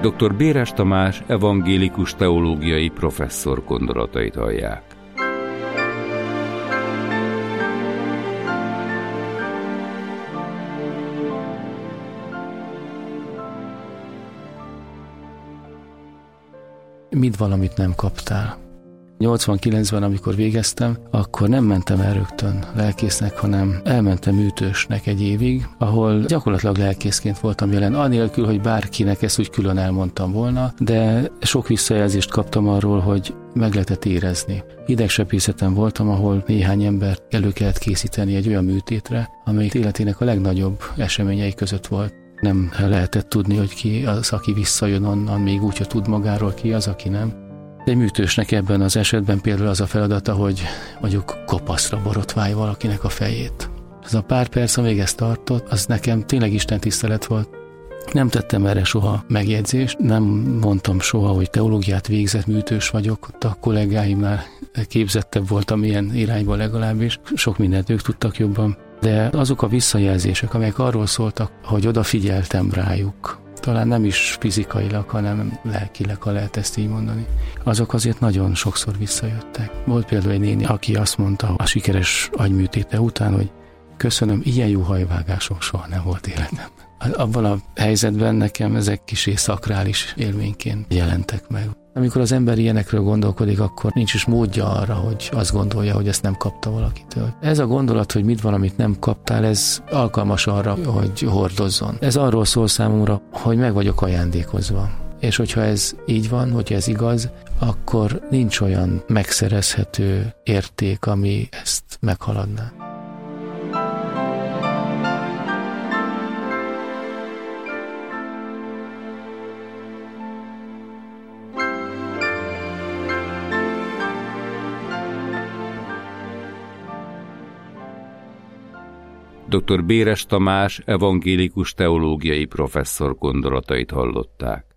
Dr. Béres Tamás evangélikus teológiai professzor gondolatait hallják. Mit valamit nem kaptál? 89-ben, amikor végeztem, akkor nem mentem el rögtön lelkésznek, hanem elmentem ütősnek egy évig, ahol gyakorlatilag lelkészként voltam jelen, anélkül, hogy bárkinek ezt úgy külön elmondtam volna, de sok visszajelzést kaptam arról, hogy meg lehetett érezni. Idegsebészeten voltam, ahol néhány embert elő kellett készíteni egy olyan műtétre, amelyik életének a legnagyobb eseményei között volt. Nem lehetett tudni, hogy ki az, aki visszajön onnan, még úgy, hogy tud magáról, ki az, aki nem. Egy műtősnek ebben az esetben például az a feladata, hogy mondjuk kopaszra borotválj valakinek a fejét. Ez a pár perc, amíg ezt tartott, az nekem tényleg istentisztelet volt. Nem tettem erre soha megjegyzést, nem mondtam soha, hogy teológiát végzett műtős vagyok, ott a kollégáimnál képzettebb voltam ilyen irányban legalábbis, sok mindent ők tudtak jobban, de azok a visszajelzések, amelyek arról szóltak, hogy odafigyeltem rájuk, talán nem is fizikailag, hanem lelkileg, ha lehet ezt így mondani, azok azért nagyon sokszor visszajöttek. Volt például egy néni, aki azt mondta a sikeres agyműtéte után, hogy köszönöm, ilyen jó hajvágásom soha nem volt életemben. Abban a helyzetben nekem ezek kissé szakrális élményként jelentek meg. Amikor az ember ilyenekről gondolkodik, akkor nincs is módja arra, hogy azt gondolja, hogy ezt nem kapta valakitől. Ez a gondolat, hogy mit valamit nem kaptál, ez alkalmas arra, hogy hordozzon. Ez arról szól számomra, hogy meg vagyok ajándékozva. És hogyha ez így van, hogyha ez igaz, akkor nincs olyan megszerezhető érték, ami ezt meghaladná. Dr. Béres Tamás evangélikus teológiai professzor gondolatait hallották.